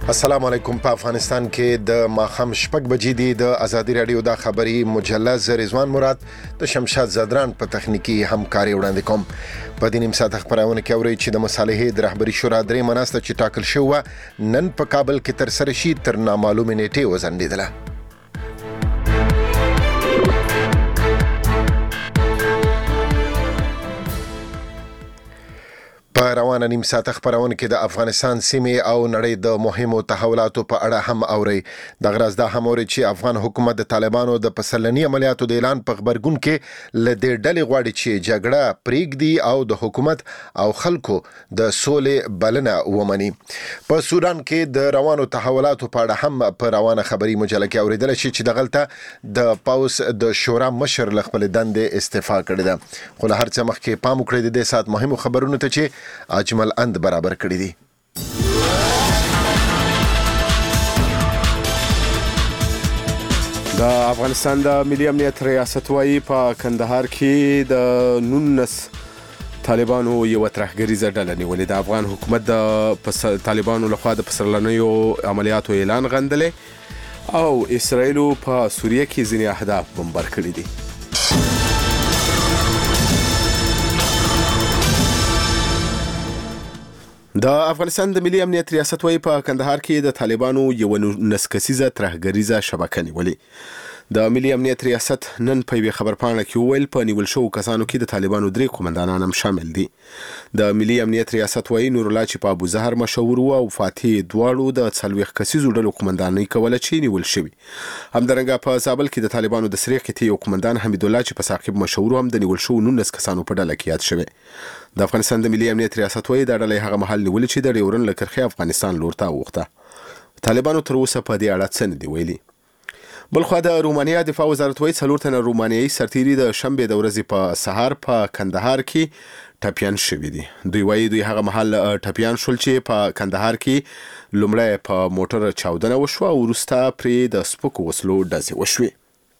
السلام علیکم. په افغانستان کې د ماخام شپږ بجې دی. د ازادي رادیو د خبري مجلس رضوان مراد د شمشاد زدران په تخنیکی همکاري وړاندې کوم. په دې نیم ساعت خبرونه کې اوري چې د مصالحې د رهبري شورا درې مناسته چې ټاکل شو نن په کابل کې تر سره شي تر نامعلومه نیټه وزندیدله. په روانه نیم ساعت خبرونه کې د افغانستان سیمې او نړۍ د مهمو تحولاتو په اړه هم اوري. د غرض دا هم اوري چې افغان حکومت د طالبانو د پسلنی عملیاتو د اعلان په خبرګون کې لدې ډلې غواړي چې جګړه پریږدي او د حکومت او خلکو د سولې بلنه ومني. په سودان کې د روانو تحولاتو په اړه هم په روانه خبري مجله کې اوریدل شي چې د غلطه د پاوس د شورا مشر خپل دندې استعفا کړې ده. خو له هر څه مخکې پام وکړئ د سات مهمو خبرونو ته چې اجمل اند برابر کړی دي. د افغانستان د ملي امنیت ریاست وايي په کندهار کې د 19 طالبانو یو ترهګریزه ډله نیولې. د افغان حکومت د طالبانو لخوا د پسرلنیو عملیاتو اعلان غندلې او اسرائیل په سوریه کې ځینې اهداف بمبار کړي دي. د افغانستان د ملي امنیت ریاست وايي په کندهار کې د طالبانو یو 19 کسیزه ترهګریزه شبکه نیولې. د ملي امنیت ریاست نن په یوه خبرپاڼه کې وویل په نیول شو کسانو کې د طالبانو 3 قومندانان هم شامل دي. د ملي امنیت ریاست وايي نور الله چې په ابو زهر مشهور او فاتح دواړو د 40 کسیزو ډلو قومندانۍ کوله چې نیول شوی. همدارنګه په زابل کې د طالبانو د سریخ کې یو قومندان حمید الله چې په ساقب مشهور هم د نیول شو 19 کسانو په ډله کې یاد شوی. د افغانستان د ملي امنیت ریاست وايي د ډلې هغه محل نیول چې د ډیورن لکرخي افغانستان لور ته وخته. طالبانو تر اوسه په دې اړه څه نه دی ویلي. بلخو د رومانیا دفاع وزارت وايي 4 تنه رومانیایي سرتیري د شنبه د ورځې په سهار په کندهار کې ټپیان شوي دي. دوی وايي دوی هغه محل ټپیان شول چې په کندهار کې لومړی په موټر چاودنه وشوه او وروسته پرې د سپکو وسلو ډزې وشوې.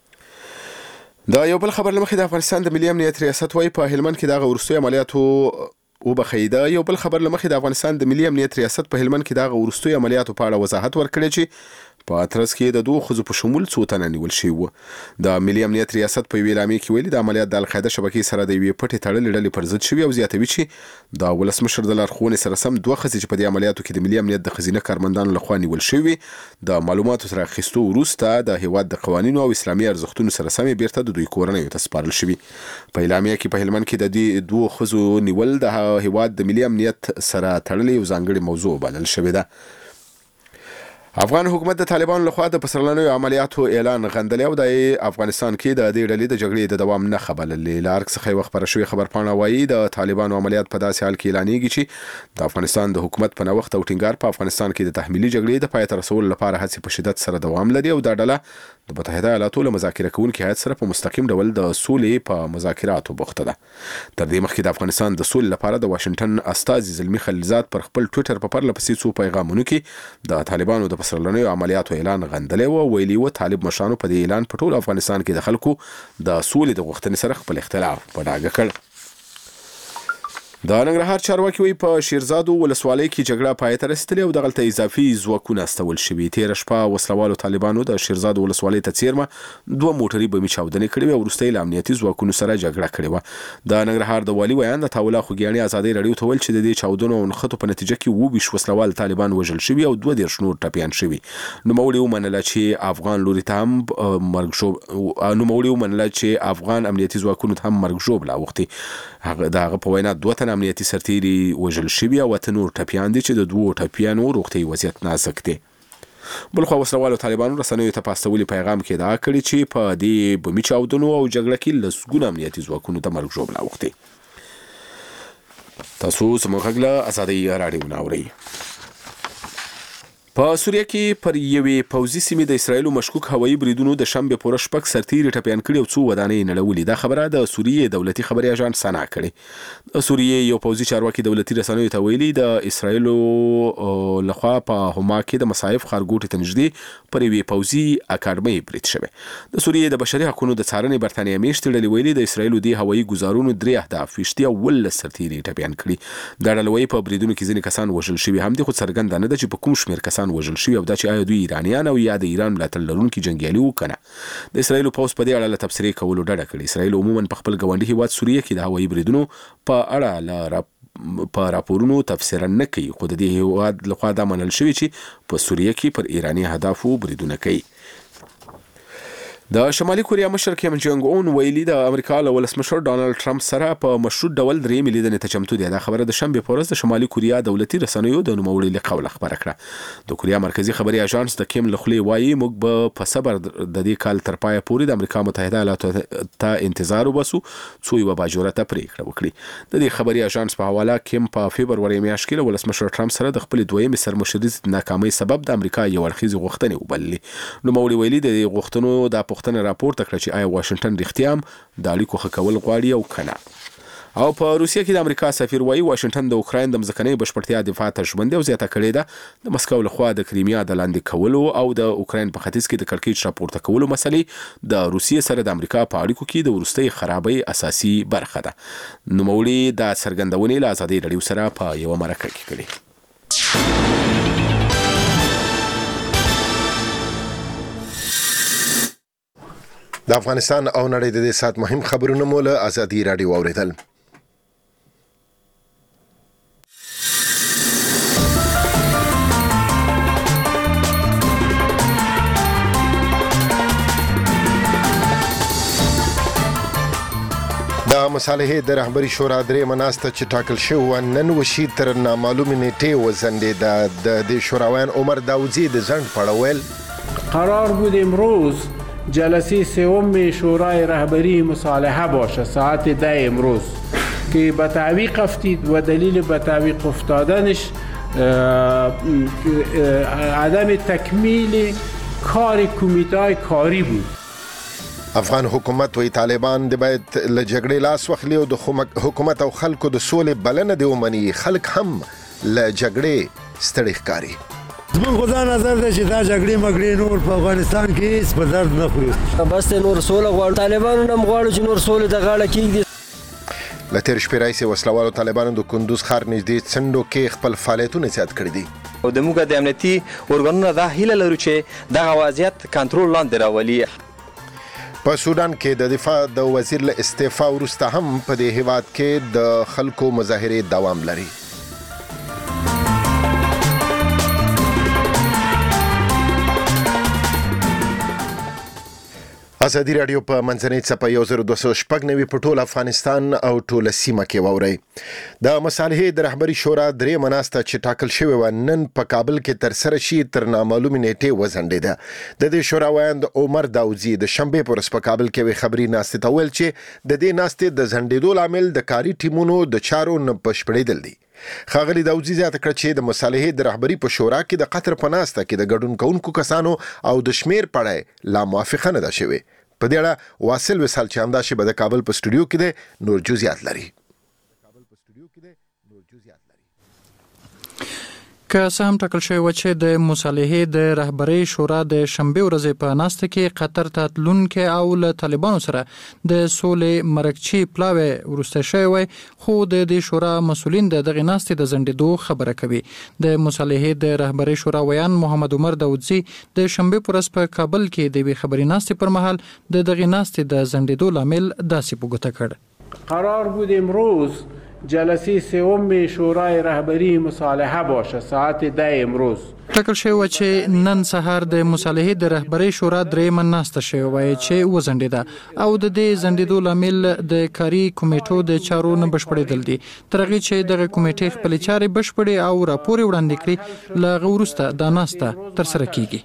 د یو بل خبر لمخې د افغانستان د ملي امنیت ریاست وايي په هلمند کې د وروستي عملیاتو وبخیده. یو بل خبر لمخې د افغانستان د ملي امنیت ریاست په هلمند کې د وروستي عملیاتو په اړه وضاحت ورکړي چې په اترس کې د 2 خزو په شمول 2 تنه نیول شوی وو. د ملي امنیت ریاست په ویلامي کې ویلي د عملیات د القاعده شبکې سره د یوې پټې تړلې ډلې پر ضد شوی او زیاتوي چې د ولسمشر د لارښوونې سره سم 2 خزې چې په دې عملیاتو کې د ملي امنیت د خزینه کارمندانو لخوا نیول شوی د معلوماتو سره اخیستو وروسته د هیواد د قوانینو او اسلامي ارزښتونو سره سم بیرته د دوی کورنۍ ته سپارل شوی. په اعلامیه کې په هلمند کې د دې 2 خزو نیول د هیواد د ملي امنیت سره تړلې یو ځانګړي موضوع بلل شوی ده. افغان حکومت د طالبانو لخوا د پسرلنیو عملیاتو اعلان غندلی او د افغانستان کې د دې ډلې د جګړې د دوام نه خبرلې. لارک څخه یو خبره شوی خبرپاڼه وايي د طالبانو عملیات په داسې حال کې اعلانېږي چې د افغانستان د حکومت په نوښت او ټینګار په افغانستان کې د تحمیلي جګړې د پای ته رسولو لپاره هڅې په شدت سره دوام لري او دا ډله د متحده ایالاتو له مذاکره کوونکي هیات سره په مستقیم ډول د سولې په مذاکراتو بوخته ده. تر دې مخکې د افغانستان د سولې لپاره د واشنگټن استازي زلمی خلیلزاد پر خپل ټویټر په پرله پسې څو پیغامونو کې د طالبانو د پسرلنیو عملیاتو اعلان غندلی و. ویلي و طالب مشرانو په دې اعلان په ټول افغانستان کې د خلکو د سولې د غوښتنې سره خپل اختلاف په ډاګه کړ. د ننګرهار چارواکي وایي په شیرزادو ولسوالۍ کې جګړه پای ته رسېدلې او دغلته اضافي ځواکونه استول شوي. تېره شپه وسلوالو طالبانو د شیرزادو ولسوالۍ ته څیرمه 2 موټري بمي چاودنې کړې وې او وروسته یې له امنیتي ځواکونو سره جګړه کړې وه. د ننګرهار د والي ویان د تاوله خوږیاڼي ازادۍ راډیو ته ویل چې د دې چاودنو او نښتو په نتیجه کې 20 وسلوال طالبان وژل شوي او 22 نور ټپیان شوي. نوموړي ومنله چې افغان لوري ته هم افغان امنیتي ځواکونو ته هم مرګ ژوبله اوښتي. د هغه په وینا 2 تنه امنیتي سرتیري وژل شوي او 8 نور ټپیان دي چې د 2 ټپیانو روغتیایي وضعیت نازک دی. بلخو وسلوالو طالبانو رسنیو ته په استولي پیغام کې ادعا کړې چې په دې بمي چاودنو او جګړه کې لسګونه امنیتي ځواکونو ته مرګ ژوبله اوښتي. تاسو زموږ غږ له ازادۍ راډیو نه اورئ. په سوریه کې پر یوې پوځي سیمې د اسرائیلو مشکوک هوایي بریدونو د شنبه پوره 6 سرتیري ټپیان کړي او 2 ودانۍ نړولې. دا خبره د سوریې دولتي خبري اژانس سنا کړې. د سوریې یو پوځي چارواکي دولتي رسنیو ته ویلي د اسرائیلو لخوا په هما کې د مصائف خارګوټ ته نږدې پر یوې پوځي اکاډمۍ برید شوی. د سوریې د بشري حقوقو د څارنې برتانیې میشتې ډلې ویلي د اسرائیلو د هوایي ګزارونو 3 اهداف وشتي او ول سرتیري ټپیان کړي. د ډلې په بریدونو کې ځینې کسان وژل شوي هم دي خو څرګند نه ده چې په کوم شمېر کسان کسان وژل شوي او دا چې آیا دوی ایرانیان او یا د ایران ملاتړ لرونکي جنګیالي وو کنه. د اسرایل پوځ په دې اړه له تبصرې کولو ډډه کړې. اسرایل عموما په خپل ګاونډي هیواد سوریه کې د هوایي بریدونو په اړه په راپورونو تفسیر نه کوي، خو د دې هیواد لخوا دا منل شوی چې په سوریه کې پر ایرانی اهدافو بریدونه کوي. د شمالي کوریا مشر کیم جونګ اون ویلي د امریکا له ولسمشر ډانلډ ټرمپ سره په مشروط ډول درې لیدنې ته چمتو دی. دا خبره د شنبه په ورځ د شمالي کوریا دولتي رسنیو د نوموړي له قوله خبره کړه. د کوریا مرکزی خبري اژانس د کیم له خولې وایي موږ به په صبر د دې کال تر پایه پورې د امریکا متحده ایالاتو ته انتظار وباسو څو یو باجوړه پریکړه وکړي. د دې خبري اژانس په حواله کیم په فبروري میاشت کې ولسمشر ټرمپ سره د خپل دویم سرمشري ناکامۍ سبب د امریکا یو اړخیزه غوښتنې وبللې. نوموړي ویلي د غوښتنو د پښتنه راپورته کړ چې آیا واشنگټن رښتیا هم د اړیکو ښه کول غواړي او کنه. او په روسیه کې د امریکا سفیر وایي واشنگټن د اوکراین د ځمکنۍ بشپړتیا دفاع ته ژمنه او زیاته کړې ده. د مسکو لخوا د کریمیا د لاندې کولو او د اوکراین په ختیځ کې د کړکېچ راپورته کولو مسلې د روسیې سره د امریکا په اړیکو کې د وروستۍ خرابۍ اساسي برخه ده. نوموړي د څرګندونې له ازادي رادیو سره په یو مرکه کې کړې. د افغانستان او نړۍ د دې سات مهم خبرونه مو له ازادي رادیو اوریدل. د مصالحې د رهبري شورا درې مناسته چې ټاکل شوی نن وشي تر نامعلومې نیټې وزندې د دې شوراویان عمر داوودزی د ځنډ پړول قرار بود امروز جلسه سوم شورای رهبری مصالحه باشه ساعت 10 امروز که به تعویق افتید و دلیل به تعویق افتادنش عدم تکمیل کار کمیته کاری بود. افغان حکومت وی طالبان د باید له جګړې لاس واخلي او د حکومت او خلکو د سولې بلنه دی ومني. خلک هم له جګړې ستړي ښکاري. زمون خدا نظر دی چې دا جګړې مګړې نور په افغانستان کې هیڅ په درد نه خوري. بس نور سوله غواړو، طالبانو هم غواړو چې نور سولې د غاړه کېږدي. له تېر شپې راهیسې وسلوالو طالبانو د کندوز ښار نږدې څنډو کې خپل فعالیتونه زیات کړي دي. او د موږ د امنیتي ارګانونو دا هیله لرو چې دغه وضعیت کنټرول لاندې راولي. په سودان کې د دفاع د وزیر له استعفا وروسته هم په دې هیواد کې د خلکو مظاهرې دوام لري. ازادي رادیو په منځنۍ څپه 1290 په ټول افغانستان او ټول سیمه کې واوري. د مصالحې د رهبري شورا درې مناسته چې ټاکل شوی و نن په کابل کې تر سره شي تر نامعلومې نیټې وزندېده. د دې شوراویان د عمر داوودزی د شنبه پر ورځ په کابل کې وی خبري ناستې ته ویل چې د دې ناستې د زندېدو لامل د کاري ټیمونو د چارو نه بشپړېدل دي. ښاغلي داوودزی زیاته کړه چې د مصالحې د رهبري په شورا کې د قطر په ناسته کې د ګډون کوونکو کسانو او د شمیر پړای لا موافقه نه ده شوې. په دې اړه واصل وصال چې همدا شی به د کابل په سټوډیو کې ده نور جزئیات لري. که څه هم ټاکل شوی و چې د مصالحې د رهبرۍ شورا د شنبه ورځې په ناسته کې قطر ته تلونکي او له طالبانو سره د سولې مرکچی پلاوی ورسته شوی وي، خو د دې شورا مسولین د دغه ناستې د زندېدو خبره کوي. د مصالحې د رهبرۍ شورا ویان محمد عمر داوودزی د شنبه پر ورځ په کابل کې د وی خبري ناستې پر مهال د دغه ناستې د زندېدو لامل داسې په ګوته کړ. قرار بود امروز جلسه سوم شورای رهبری مصالحه باشه ساعت 10 امروز. ټاکل شوی و چې نن سهار د مصالحې د رهبرۍ شورا درېیمه ناسته شوې وای چې وزندېده او د دې زندېدو لامل د کاري کمیټو د چارو نه بشپړېدل دي. تر هغې چې دغه کمیټې خپلې چارې بشپړې او راپور وړاندې کړي له هغه وروسته دا ناسته ترسره کیږي.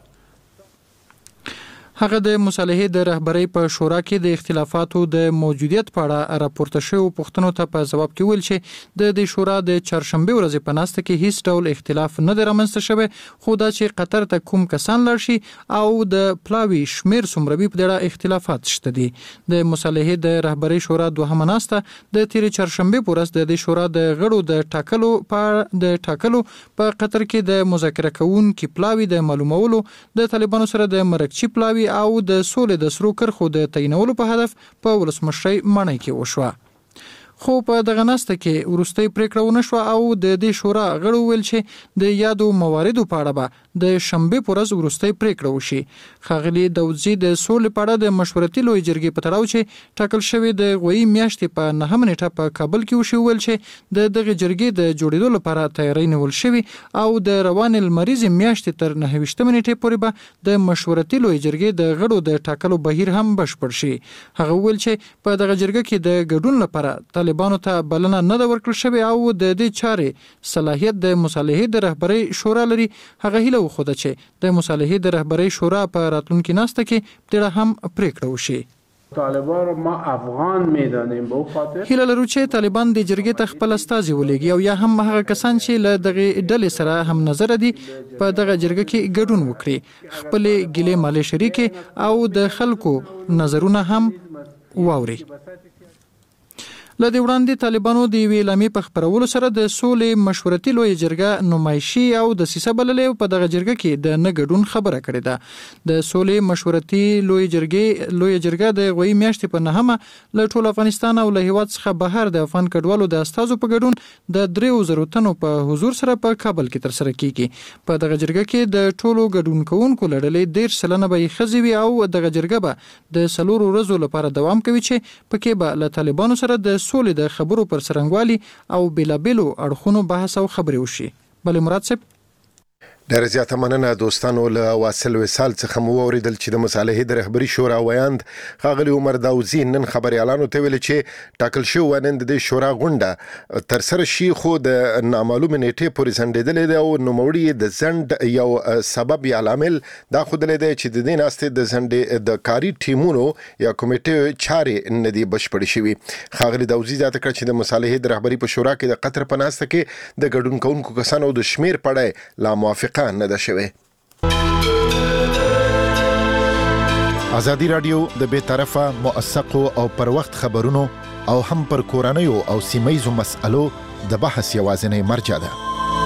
هغه د مصالحې د رهبرۍ په شورا کې د اختلافاتو د موجودیت په اړه راپورته شویو پوښتنو ته په ځواب کې ویل چې د دې شورا د چهارشنبه ورځې په ناسته کې هیڅ ډول اختلاف نه دی رامنځته شوی، خو دا چې قطر ته کوم کسان لاړ شي او د پلاوي شمیر څومره وي په دې اړه اختلافات شته دي. د مصالحې د رهبرۍ شورا دوهمه ناسته د تېرې چهارشنبه په ورځ د دې شورا د غړو د ټاکلو په قطر کې د مذاکره کوونکي پلاوي د معلومولو د طالبانو سره د مرکچی پلاوي او د سولې د سرو کرخو د تعینولو په هدف په ولسمشرۍ ماڼۍ کې وشوه. خو په دغه ناسته کې وروستۍ پریکړه ونه شوه او د دې شورا غړو ویل چې د یادو مواردو په اړه به د شنبې په ورځ وروستۍ پریکړه وشي. ښاغلي داودزي د سولې په اړه د مشورتي لویې جرګې په تړاو چې ټاکل شوی د غویي میاشتې په 9 نیټه په کابل کې وشي ویل چې د دغه جرګې د جوړېدو لپاره تیاری نیول شوی او د روان لمریز میاشتې تر 29 نیټې پورې به د مشورتي لویې جرګې د غړو د ټاکلو بهیر هم بشپړ شي. هغه ویل چې په دغه جرګه کې د ګډون لپاره طالبانو ته بلنه نه ده ورکړل شوې او د دې چارې صلاحیت د مصالحې د رهبرۍ شورا لري. هغه هیله وښوده چې د مصالحې د رهبرۍ شورا په راتلونکي ناسته کې ډېره هم پریکړه وشي. طالبان رو ما افغان میدانیم به خاطر هیله لرو چې طالبان د جرګې ته خپل استازي ولېږي او یا هم هغه کسان چې له دغه ډلې سره هم نظر دي په دغه جرګه کې ګډون وکړي، خپل ګیلې مالې شریکې او د خلکو نظرونه هم واوري. لدې وړاندې طالبانو د یوې اعلامیې په خپرولو سره د سولې مشورتي لویې جرګه نمایشي او د سیسه بللې په دغه جرګه کې د نه ګډون خبره کړې ده. د سولې مشورتي لویې جرګه د غویي میاشتې په 9 له ټول افغانستان او له هیواد څخه بهر د افغان کډوالو د استازو په ګډون د 3,000 تنو په حضور سره په کابل کې ترسره کیږي. په دغه جرګه کې د ټولو ګډون کوونکو لړلې 13% به ښځې وي او دغه جرګه به د 4 ورځو لپاره دوام کوي چې پکې به له طالبانو سره د سولې د خبرو پر سرنګوالي او بیلابیلو اړخونو بحث او خبرې وشي. بلې مراد صاحب ډېر زیاته مننه دوستانو. له واصل وصال څخه مو اوریدل چې د مصالحې د رهبري شورا ویاند ښاغلي عمر داودزي نن خبريالانو ته ویل چې ټاکل شوی نن د شورا غونډه تر سره شي خو د نامعلومه نیټې پورې ځنډېدلې ده او نوموړي د ځنډ یو سبب یا عامل دا ښودلی دی چې د دې ناستې د ځنډ د کاري ټیمونو یا کمیټې چارې نه دي بشپړې شوي. ښاغلي داودزي زیاته کړه چې د مصالحې د رهبري په شورا کې د قطر په ناسته کې د ګډون کوونکو کسانو د شمیر په اړه لا موافق نه ده شوی. ازادي رادیو د بیطرفه موثقو او پر وخت خبرونو او هم پر کورنیو او سیمایزو مسألو د بحث یوازینی مرجع ده.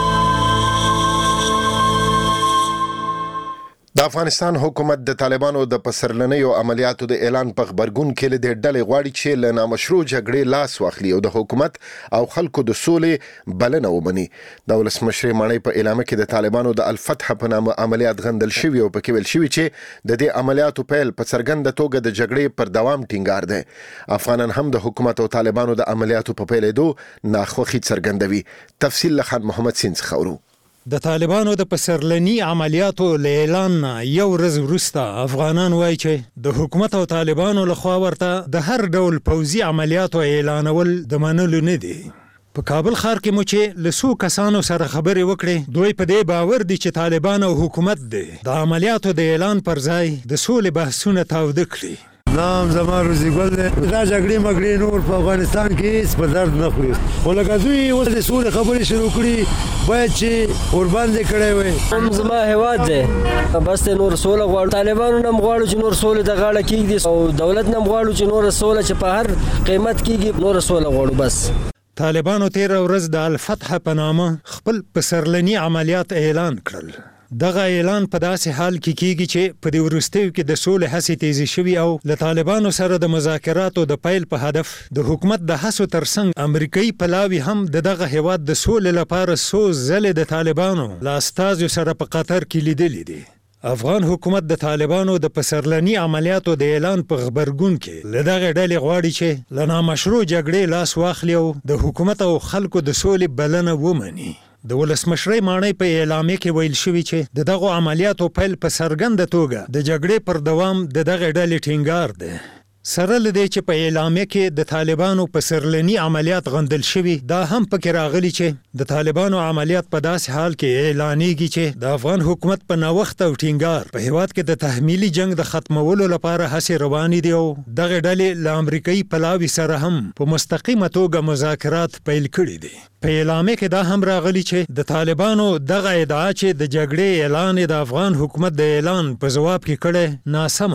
د افغانستان حکومت د طالبانو د پسرلنیو عملیاتو د اعلان په خبرګون کې له ډلې غواړي چې له نامشروع جګړې لاس واخلي او د حکومت او خلکو د سولې بلنه ومني. د ولسمشر ماڼۍ په اعلامیه کې د طالبانو د الفتح په نامه عملیات غندل شوی او پکې ویل شوی چې د دې عملیاتو پیل په څرګنده توګه د جګړې پر دوام ټینګار دی. افغانان هم د حکومت او طالبانو د عملیاتو په پیلېدو ناخوښي څرګندوي. تفصیل له خان محمد سین څخه اورو. د طالبانو د پسرلنی عملیاتو له اعلان یو ورځ وروسته افغانان وایي چې د حکومت او طالبانو لخوا ورته د هر ډول پوځي عملیاتو اعلانول د منلو نه دي. په کابل ښار کې مو چې له څو کسانو سره خبرې وکړې دوی په دې باور دي چې طالبان او حکومت دی د عملیاتو د اعلان پر ځای د سولې بحثونه تاوده کړي. نام زما روزي ګل دی. دا جګړې مګړې نور په افغانستان کې هیڅ په درد نه خوري خو لکه دوی اوس د سولې خبرې شروع کړي باید چې ورباندې کړی وای. زما هیواد دی بس نور سوله غواړو. طالبانو نه غواړو چې نور سولې ته غاړه کېږدي او دولت نه غواړو چې نور سوله چې په هر قیمت کېږي نور سوله غواړو. بس طالبانو 13 ورځ د الفتح په نامه خپل پسرلنی عملیات اعلان کړل. دغه اعلان په داسې حال کې کیږي چې په دې وروستیو کې د سولې هڅې تیزی شوي او له طالبانو سره د مذاکراتو د پیل په هدف د حکومت د هڅو ترڅنګ امریکایي پلاوي هم دغه هیواد د سولې لپاره څو ځلې د طالبانو له استازو سره په قطر کې لیدلي دي. افغان حکومت د طالبانو د پسرلنی عملیاتو د اعلان په خبرګون کې له دغه ډلې غواړي چې له نامشروع جګړې لاس واخلي او د حکومت او خلکو د سولې بلنه ومني. د ولسمشرۍ ماڼۍ په اعلامیه کې ویل شوي چې د دغو عملیاتو پیل په څرګنده توګه د جګړې پر دوام د دغه ډلې ټینګار دی. سره له دې چې په اعلامیه کې د طالبانو پسرلنی عملیات غندل شوي دا هم پکې راغلي چې د طالبانو عملیات په داسې حال کې اعلانېږي چې د افغان حکومت په نوښت او ټینګار په هیواد کې د تحمیلي جنگ د ختمولو لپاره هڅې روانې دي او دغه ډلې له امریکایي پلاوي سره هم په مستقیمه توګه مذاکرات پیل کړي دي. په اعلامیه کې دا هم راغلي چې د طالبانو دغه ادعا چې د جګړې اعلان د افغان حکومت د اعلان په ځواب کې کړی ناسمه ده.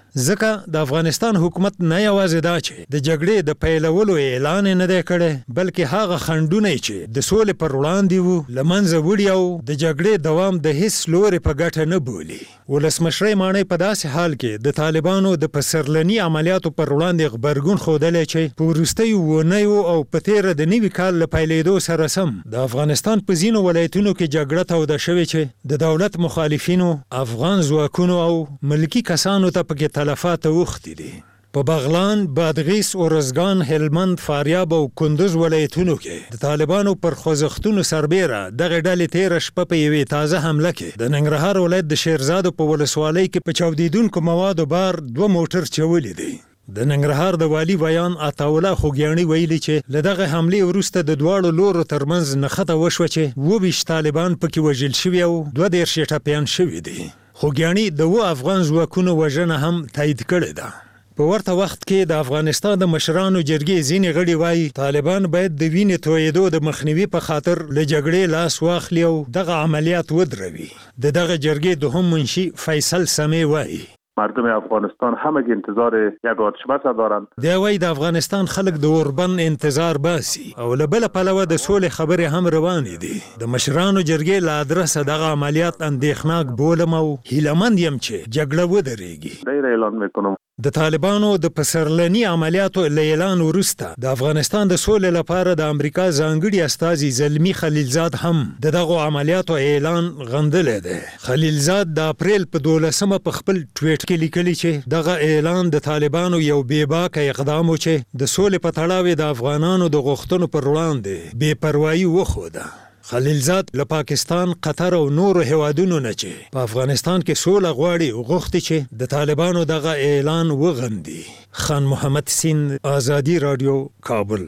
ځکه د افغانستان حکومت نه یوازې دا چې د جګړې د پیلولو اعلان نه دی کړی بلکې هغه خنډونه چې د سولې پر وړاندې وو له منځه وړي او د جګړې دوام د هیڅ لوري په ګټه نه بولي. ولسمشر ماڼۍ په داسې حال کې د طالبانو د پسرلني عملیاتو پر وړاندې غبرګون ښودلی چې په وروستیو اونیو او په تیره د نوي کال له پیلېدو سره سم د افغانستان په ځینو ولایتونو کې جګړه توده شوې چې د دولت مخالفینو افغان ځواکونو او ملکي کسانو ته پکې تلفات اوښتي دي. په بغلان، بادغیس، ارزګان، هلمند، فاریاب او کندوز ولایتونو کې د طالبانو پر خوځښتونو سربیره دغه ډلې تیره شپه په یوې تازه حمله کې د ننګرهار ولایت د شیرزادو په ولسوالۍ کې په چاودېدونکو موادو بار 2 موټر چولی دي. د ننګرهار د والي بیان عطاالله خوږیاڼي ویلي چې له دغه حملې وروسته د دواړو لورو ترمنځ نښته وشوه چې 22 طالبان پکې وژل شوي او 32 یې ټپیان شوي دي. خوږیاڼي د 2 افغان ځواکونو وژنه هم تایید کړې ده. په ورته وخت کې د افغانستان د مشرانو جرګې ځینې غړي وایي طالبان باید د وینې تویېدو د مخنیوي په خاطر له جګړې لاس واخلي او دغه عملیات ودروي. د دغه جرګې دوهم منشي فیصل سمی وایي مردم افغانستان همگی انتظار یک آتشبس دارند. دی وایي د افغانستان خلک د اوربند انتظار باسي او له بله پلوه د سولې خبرې هم روانې دي. د مشرانو جرګې له ادرسه دغه عملیات اندېښناک بولم او هیلهمند یم چې جګړه ودرېږي. ډېر اعلان میکنم د طالبانو د پسرلني عملیاتو له اعلان وروسته د افغانستان د سولې لپاره د امریکا ځانګړي استازي زلمی خلیلزاد هم دغه عملیاتو اعلان غندلی دی. خلیلزاد د اپریل په 12 په خپل ټویټ کې لیکلي چې دغه اعلان د طالبانو یو بې باکه اقدام و چې د سولې په تړاو د افغانانو د غوښتنو پر وړاندې بې پروایي وښوده. خلیلزاد له پاکستان، قطر او نورو هیوادونو نه چې په افغانستان کې سوله غواړي غوښتي چې د طالبانو دغه اعلان وغندي. خان محمد سین، آزادی رادیو، کابل.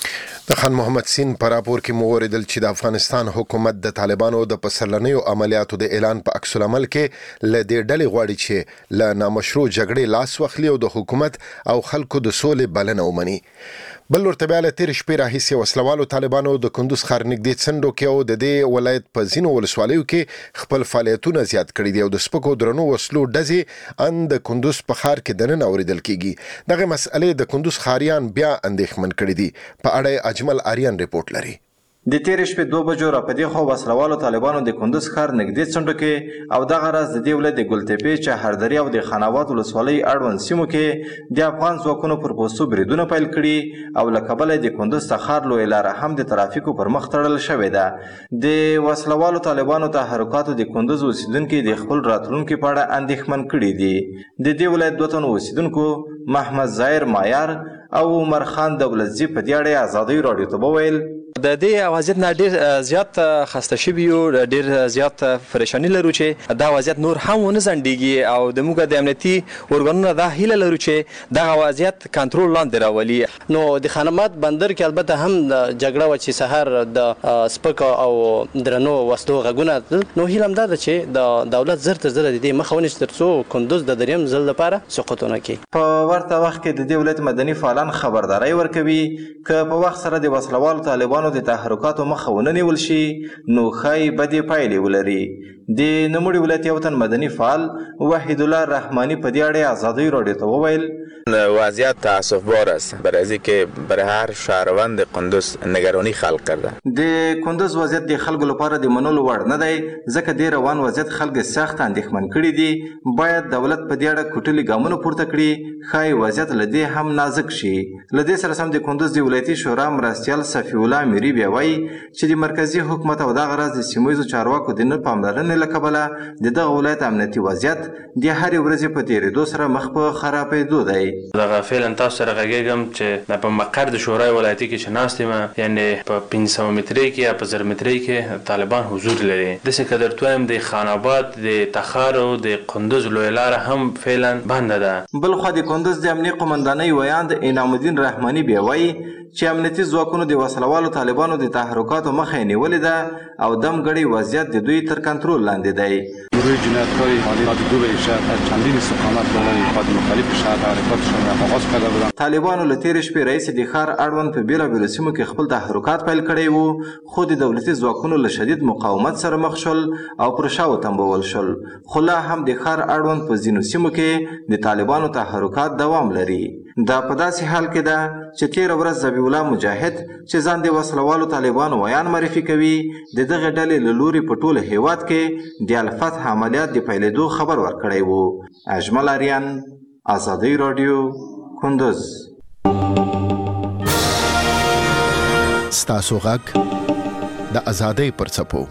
د خان محمد سین په راپور کې مو اوریدل چې د افغانستان حکومت د طالبانو د پسرلنیو عملیاتو د اعلان په عکس العمل کې له دې ډلې غواړي چې له نامشروع جګړې لاس واخلي او د حکومت او خلکو د سولې بلنه ومني. بل ورته بیا له تېرې شپې راهیسې وسلوالو طالبانو د کندوز ښار نږدې څنډو کې او د دې ولایت په ځینو ولسوالیو کې خپل فعالیتونه زیات کړي دي او د سپکو درنو وسلو ډزې ان د کندوز په ښار کې دننه اوریدل کیږي. دغه مسئلې د کندوز ښاریان بیا اندېښمن کړي دي. په اړه اجمل آریان ریپورت لري. د تیرې شپې 2 بجو را پدې خو وسلوالو طالبانو د کندوز ښار نږدې څنډو کې او دغه راز د دې ولایت د ګلتپې، چهردري او د خاناباد ولسوالۍ اړوند سیمو کې د افغان ځواکونو پر پوستو بریدونه پیل کړي او له کبله د کندوز څخه لویه لاره هم د ترافیکو پر مخ تړل شوې ده. د وسلوالو طالبانو تحرکاتو د کندوز اوسیدونکي د خپل راتلونکي په اړه اندېښمن کړي دي. د دې ولایت 2 تنو اوسیدونکو محمد ظاهر مایار او عمر خان دولتزی په دې اړه ازادي رادیو ته وویل د دې وضعیت نه ډیر زیات خسته شوي یو، ډیر زیات پریشانی لرو چې دا وضعیت نور هم ونه ځنډیږي او د موږ د امنیتي ارګانونو دا هیله لرو چې دغه وضعیت کنټرول لاندې راولي. نو د خانمات بندر کې البته هم د جګړه و چې سحر د سپک او درنو وسلو غږونه، نو هیله هم دا ده چې د دولت زر تر زر د دې مخه ونیسي ترڅو کندوز د دریم ځل لپاره سقوط ونه کړي. په ورته وخت کې د دې ولایت مدني فعالان خبرداری ورکوي که په وخت سره د وسلوالو طالبانو د تحرکاتو مخه ونه نیول شي نو ښایي بدې پایلې ولري. د نوموړي ولایت یو تن مدني فعال وحید الله رحمانی په دې اړه ازادي رادیو ته وویل وضعیت تأسف بار است برای از اینکه برای هر شهروند قندوز نگرانی خلق کرده. د کندوز وضعیت د خلکو لپاره د منلو وړ نه دی ځکه د روان وضعیت خلک سخت اندېښمن کړي دي. باید دولت په دې اړه کوټلي ګامونه پورته کړي، ښایي وضعیت له دې هم نازک شي. له دې سره سم د کندوز د ولایتي شورا مرستیال صفي الله میری بیا وایي چې د مرکزي حکومت او دغه راز د سیمه ییزو چارواکو د نه پاملرنې له کبله د دغه ولایت امنیتي وضعیت د هرې ورځې په تېرېدو سره مخ په خرابېدو دی. دغه فعلا تاسو سره غږیږم چې په مقر د شورای ولایتي کې چې ناست یم، یعنی په 500 مترۍ کې یا په 1000 مترۍ کې طالبان حضور لري. داسې که درته وایم د خاناباد، د تخار او د کندوز لویه لاره هم فعلا بنده ده. بلخوا د کندوز د امنیې قمندانۍ ویاند انعام الدین رحماني بیا وایي چې امنیتي ځواکونو د وسلوالو طالبانو د تحرکاتو مخه یې نیولې ده او دمګړی وضعیت د دوی تر کنټرول لاندې دی. گروه جنایتکاری حالی رادیو به شهر از چندین استقامت برای خود مختلف شهر حرکاتشان را آغاز کرده بودند. طالبانو له تېرې شپې رئیس د ښار اړوند په بېلابېلو سیمو کې خپل تحرکات پیل کړی وو، خو د دولتي ځواکونو له شدید مقاومت سره مخ شول او پر شا وتمبول شول. خو لا هم د ښار اړوند په ځینو سیمو کې د طالبانو تحرکات دوام لري. دا په داسې حال کې ده چې تېره ورځ ذبیح الله مجاهد چې ځان د وسلوالو طالبانو ویان معرفي کوي، د دغه ډلې له لوري په ټول هېواد کې د الفتح عملیات د پیلېدو خبر ورکړی و. اجمل اریان، ازادي راډیو، کندوز. ستاسو غږ د ازادۍ پر څپو.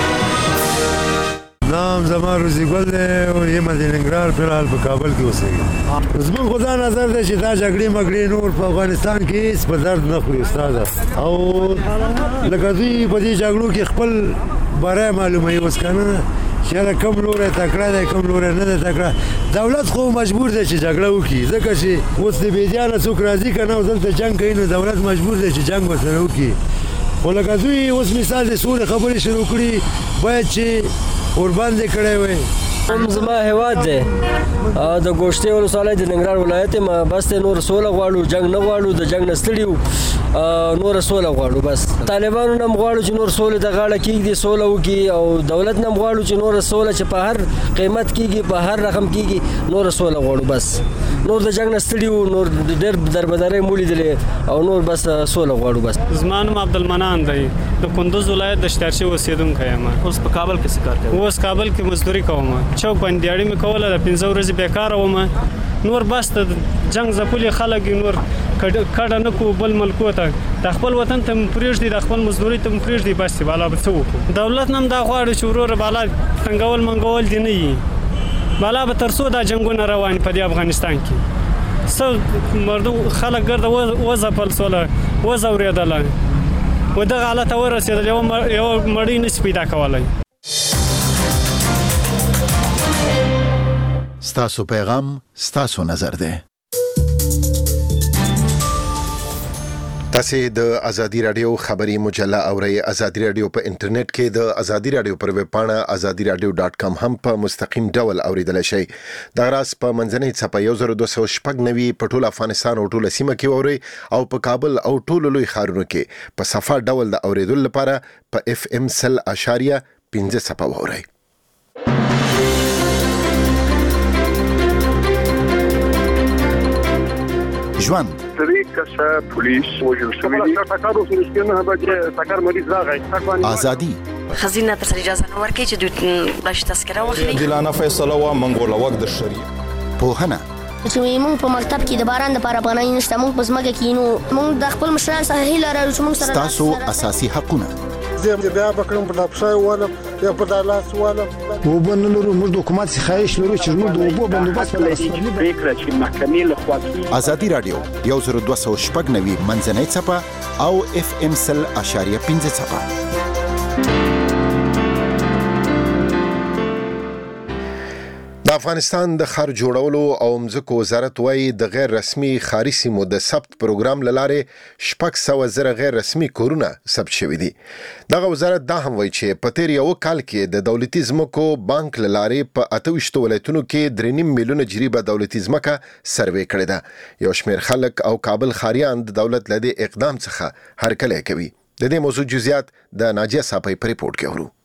نام زما روزي ګل دی او یم د ننګرهار په حال په کابل کې اوسېږم. زموږ خدا نظر دی چې دا جګړې مګړې نور په افغانستان کې هیڅ په درد نه خوري استاده، او لکه دوی په دې جګړو کې خپل بری معلوموي اوس که نه چې کوم لوری تکړه دی کوم لوری نه دی تکړه. دولت خو مجبور دی چې جګړه وکړي، ځکه چې اوس د بېدیانه څوک راځي که نه او دلته جنګ کوي نو دولت مجبور دی چې جنګ ورسره وکړي. خو لکه دوی اوس مثال د سولې خبرې شروع کړي، باید چې ورباندې کړی وای. زما هیواد دی د ګوشتې ولسوالۍ د ننګرهار ولایت یم. بس نور سوله غواړو، جنګ نه غواړو، د جنګ نه ستړي یو، نور سوله غواړو. بس طالبانو نه هم غواړو چې نور سولې ته غاړه کېږدي، سوله وکړي، او دولت نه هم غواړو چې نور سوله چې په هر قیمت کېږي، په هر رقم کېږي، نور سوله غواړو. بس نور د جنګ نه ستړي یو، نور ډېر دربدرۍ مو لیدلې او نور بس سوله غواړو. بس زما نوم عبدالمنان دی، د کندوز ولایت د شترچي اوسېدونکی یم. اوس په کابل کې څه کار کوئ؟ اوس کابل کې مزدوري کوم، چوک باندې دیاړي مې کوله، د 15 ورځې بیکاره وم. نور بس د جنګ ځپلي خلک نور کډه نه کوو بل ملکو ته، د خپل وطن ته مو پرېږدي، د خپل مزدوري ته مو پرېږدي، بس بالا به څه وکړو. دولت نه هم دا غواړي چې وروره بالا تنګول منګول دې نه وي، بالا به تر څو دا جنګونه روان په دې افغانستان کې څه مردم خلک ګرده وځپل سوله، وځورېدله، و دغه حالت ته ورسېدل، یوه مړۍ نشي پیدا کولی. ستاسو پیغام ستاسو نظر دی. تاسو د ازادي رادیو خبري مجله اورئ. ازادي رادیو په انټرنیټ کې د ازادي رادیو پر ویب پاڼه azadiradio.com هم په مستقیم ډول اوریدل شي. دا راس په منځنۍ څپه 1290 په ټول افغانستان او ټول سیمه کې اورئ، او په کابل او ټول لوی ښارونو کې په صفه ډول د اوریدلو لپاره په FM 100.5 صفه اورئ. ژوند پولیس وجل شوی ازادي خزینه تر اجازه نه ورکړي چې دوی بلش تذکره واخلي. دلانه فیصله وا منګوله وخت د شریعه پوهنه چې موږ په مکتب کې د باران لپاره افغانۍ نشته، موږ په ځمکه کې نو موږ د خپل مشران څخه هیله لرو چې موږ سره تاسو اساسي حقونه زه بیا بکړم په دپښای ولم یا په دالاس ولم وبن لرو موږ د حکومت څخه خواهش لرو چې موږ د اوبو بندوبست پریکړه چې محکمې له خوا ازادي رادیو 1290 منځنۍ څپه او FM 100.5 څپه. د افغانستان د ښار جوړولو او مځکو وزارت وايي د غیر رسمي ښاري سیمو د ثبت پروګرام له لارې 600,000 غیر رسمي کورونه ثبت شوي دي. دغه وزارت دا هم وایي چې په تیر یو کال کې د دولتي ځمکو بانک له لارې په 28 ولایتونو کې 3.5 میلیونه جریبه دولتي ځمکه سروې کړې ده. یو شمېر خلک او کابل ښاریان د دولت له دې اقدام څخه هرکلی کوي. د دې موضوع جزئیات د ناجیه صاحب په ریپورت کې اورو.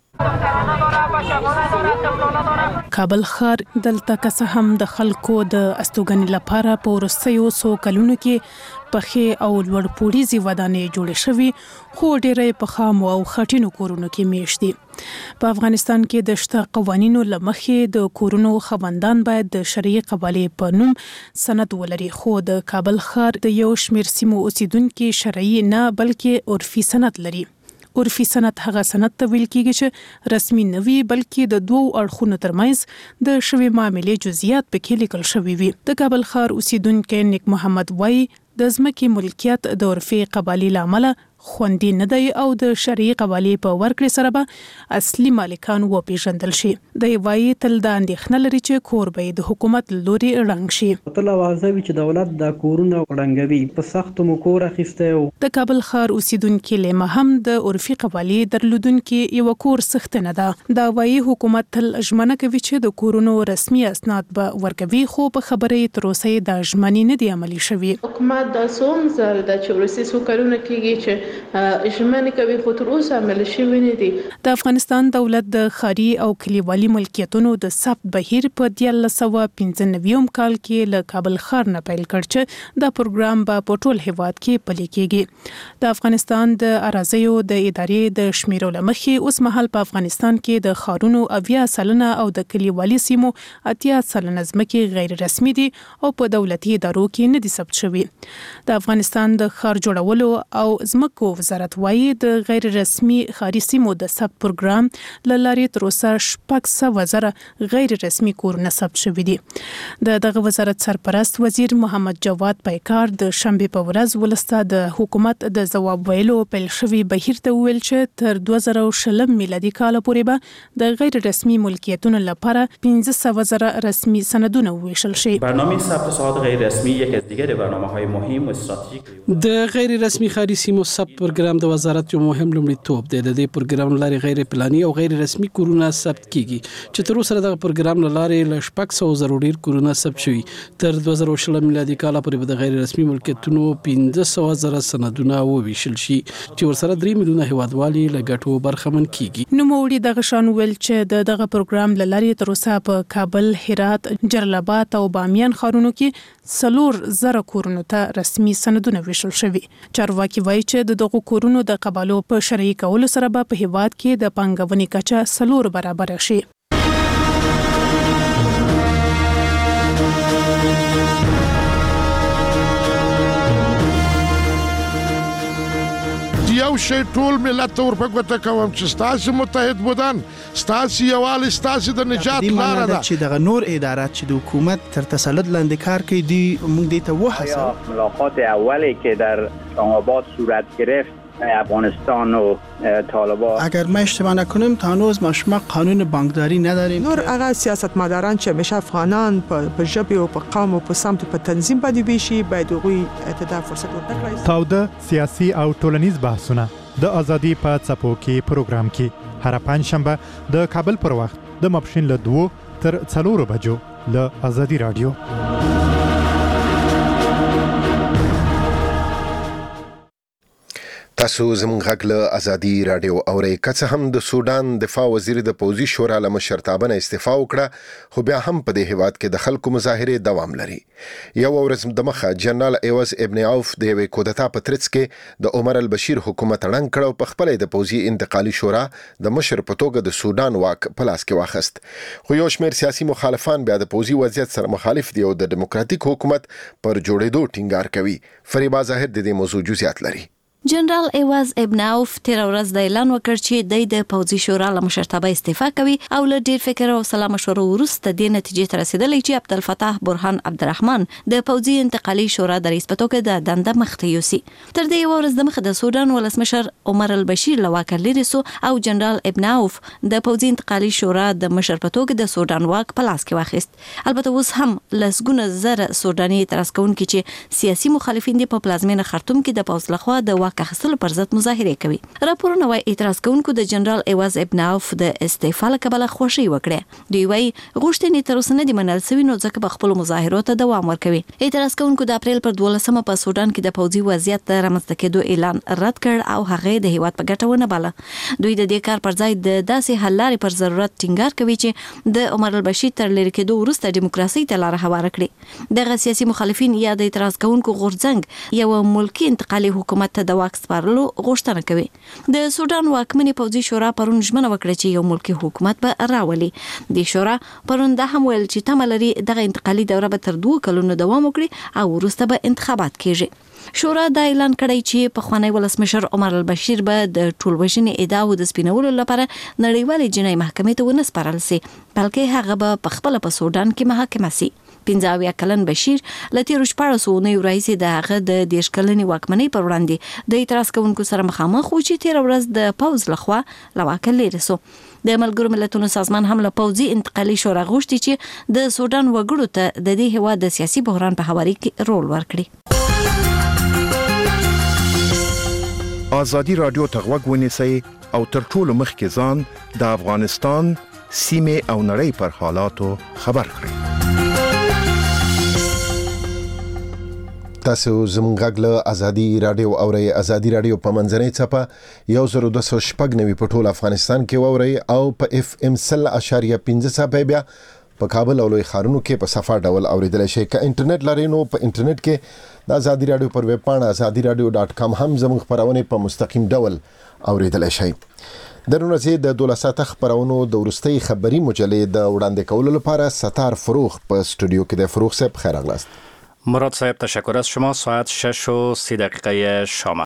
کابل ښار دلته که هم د خلکو د استوګنې لپاره په وروستیو څو کلونو کې پخې او لوړ پوړیزې ودانۍ جوړې شوي، خو ډېری په خامو او خټینو کورونو کې میشت دي. په افغانستان کې د شته قوانینو له مخې د کورونو خاوندان باید د شرعي قبالې په نوم سند ولري، خو د کابل ښار د یو شمېر سیمو اوسیدونکي شرعي نه بلکې عرفي سند لري. عرفي سند هغه سند ته ویل کېږي چې رسمي نه وي بلکې د دوو اړخونو ترمنځ د شوي معاملې جزئیات پکې لیکل شوي وي. د کابل ښار اوسیدونکی نیک محمد وایي د ځمکې ملکیت د عرفي قبالې له امله خوندي نه دی او د شرعي قوالی په ورکړې سره به اصلي مالکان وپیژندل شي. د وایي تل د اندېښنه لري چې کور به د حکومت لوري ړنګ شي. تل واضح وي چې دولت د کورونه ړنګوي په سختو مو کور اخیسته. د کابل ښار اوسیدونکو لمه هم د عرفي قوالی درلودونکو یو کور سخت نه ده. دا وایي حکومت تل ژمنه کوي چې د کورونو رسمي اسناد به ورکوي خو په خبرې تر اوسه د ژمنې نه دی عملي شوی. حکومت د سوم زل د چورسي سو کارونه کوي چې ژمنه کوي خو تر اوسه عملي شوی نه دي. د افغانستان دولت د خاري او کلیوالي ملکیتونو د ثبت بهیر په 1995 کال کې له کابل ښار نه پیل کړ چې دا پروګرام په ټول هیواد کې پلي کیږي. د افغانستان د اراضیو د ادارې د شمیرو لمخې اوس مهال په افغانستان کې د ښارونو 80% او د کلیوالي سیمو 80% ځمکې غیر رسمي دي او په دولتي ادارو کې نه دي ثبت شوي. د افغانستان د ښار جوړولو او ځمکو وزارت وايي د غیر رسمي ښاري سیمو د ثبت پروګرام له لارې تر اوسه 600,000 غیر رسمي کورونه ثبت شوي دي. دغه وزارت سرپرست وزیر محمد جواد پیکار د شنبه په ورځ ولسته د حکومت د ځواب ویلو پیل شوی بهیر ته ویل چې تر 2020 میلادي کال پورې به د غیر رسمي ملکیتونو لپاره 15,000 رسمي سندونه وویشل شي. برنامه ثبت ساحات غیر رسمی یک از دیگر برنامه‌های مهم و استراتژیک د غیر رسمي ښاري سیمو ثبت پروګرام د وزارت یو مهم لومړیتوب دی. د دې پروګرام لاري غیر پلاني او غیر رسمي کورونه ثبت کیږي چې تر اوسه د پروګرام لاري ل 600 ډیر کورونه ثبت شوي. تر 2020 میلادي کال پورې د غیر رسمي ملکیتونو 15,000 سندونه وویشل شي چې ورسره 3 میلیونه هیوادوالي له ګټو برخمن کیږي. نو موړي دغه شان ویل چې دغه پروګرام لاري تر اوسه په کابل، هرات، جلال آباد او بامیان ښارونو کې 4,000 کورونو ته رسمي سندونه ویشل شوي. چارواکي وایي چې دغه کورونو د قبالو په شرعي کولو سره به په هیواد کې د پانګونې کچه 4 برابر شي. یو شی ټول ملت ته ورپګوته کوم چې ستاسو متحد بودن ستاسو یوال ستاسو د نجات لاره ده چې دغه نور ادارات چې د حکومت تر تسلط لاندې کار کوي دی موږ دې ته وحساب. ملاقات اولی که در اسلام‌آباد صورت گرفت افغانستان و طالبان اگر ما اشتباه نکنیم تا هنوز ما قانون بانکداری نداریم. نور هغه سیاستمداران چې همیشه افغانان په ژبه او په قوم او په سمت په تنظیم باندې ویشي باید هغوی ته فرصت ورکړي. تاوده سیاسي او ټولنیز بحثونه د ازادي په څپو کې پروګرام کې هر پنځشنبه د کابل پر وخت د ماپښین له 2 تر 4 بجو له ازادي رادیو. تاسو زموږ غږ له ازادي رادیو اورئ. که څه هم د سودان دفاع وزیر د پوځي شورا له مشرتابه استعفا وکړه خو بیا هم په دې هیواد کې د خلکو مظاهره دوام لري. یو ورځ د مخه جنرال ایواز ابن عوف د یوې کودتا په ترڅ کې د عمر البشیر حکومت ړنګ کړ او په خپل د پوځي انتقالي شورا د مشر په توګه د سودان واک په لاس کې واخیست. خو یو شمېر سیاسي مخالفان بیا د پوځي وضعیت سره مخالف دي او د دیموکراتیک حکومت پر جوړېدو ټینګار کوي. فریبا ظاهر د دې موضوع جزئیات لري. جنرال ایواز ابن عوف تیر ورځ د اعلان وکړ چې د پوځي شورا له مشرتابه استعفا کوي او له ډیر فکر او سلا مشورو وروسته د نتیجې ته رسیدلی چې عبدالفتاح برهان عبدالرحمن د پوځي انتقالي شورا د رئیس په توګه د دنده مخته یوسي. تر دې ورځ د مخه د سودان ولسمشر عمر البشیر له واک لري سو او جنرال ابن عوف د پوځي انتقالي شورا د مشر په توګه د سودان واک په لاس کې واخیست. البته اوس هم لسګونه زره سوداني اعتراض کوونکي چې سیاسي مخالفین په پلازمینه خرطوم کې د پوځ لخوا د اخیستلو پر ضد مظاهره کوي. راپورونه وايي اعتراض کوونکو د جنرال ایواز ابن عوف د استعفا لپاره خوشي وکړه. دوی وايي غوښتنې تر اوسه نه دي منل شوې نو ځکه په خپل مظاهرو ته دوام ورکوي. اعتراض کوونکو د اپریل پر 12 په سودان کې د پوځي وضعیت د رامنځته کېدو اعلان رد کړ او هغه د هیواد په ګټه ونه باله. دوی د دې کار پر ځای د داسې حل لارې پر ضرورت ټینګار کوي چې د عمر البشیر تر لری کېدو وروسته دیموکراسي ته لار هواره کړي. دغه سیاسي مخالفین یا د اعتراض کوونکو غورځنګ یو ملکی انتقالي حکومت ته د واک سپارلو غوښتنه کوي. د سودان واکمنې پوځي شورا پرون ژمنه وکړه چې یو ملکی حکومت به راولي. د شورا پرون دا هم ویل چې تمه لري دغه انتقالي دوره به تر 2 کلونو دوام وکړي او وروسته به انتخابات کیږي. شورا دا اعلان کړی چې پخوانی ولسمشر عمر البشیر به د ټولوژنې ادعا او د سپینولو لپاره نړیوالې جنایي محکمې ته ونه سپارل شي بلکې هغه به په خپل په سودان کې محاکمه شي. 15 کلن بشیر لته روشپاړسو نه راځي د هغه د 10 کلنې واکمنۍ پر وړاندې د اعتراض کوونکو سره مخامخ و چې تیر ورځ د پوز لخوا لواکه لري سو د ملګرو ملتونو سازمان هم له پوځي انتقالي شورا غوښتي چې د سودان وګړو ته د دې هیواد د سیاسي بحران په هواري کې رول ورکړي. آزادی رادیو ته غوږ ونیسئ او تر ټولو مخکې ځان د افغانستان سیمې او نړۍ پر حالاتو خبر کړئ. تاسو زموږ غږ له ازادي رادیو اورئ. ازادي رادیو په منځنۍ څپه 1290 په ټول افغانستان کې اورئ او په FM 100.5 څپه بیا په کابل او لوی ښارونو کې په صفه ډول اوریدل شي. که انټرنیټ لرئ نو په انټرنیټ کې د ازادي رادیو پر ویب پاڼه azadiradio.com هم زموږ خبرونه په مستقیم ډول اوریدل شي. درنو زه د 12 ساعت خبرونو د ورستۍ خبري مجلې د وړاندې کولو لپاره ستار فروغ په استودیو کې د فروغ صاحب خیر اغلاست. مراد صاحب تشکر از شما. ساعت 6:30 شام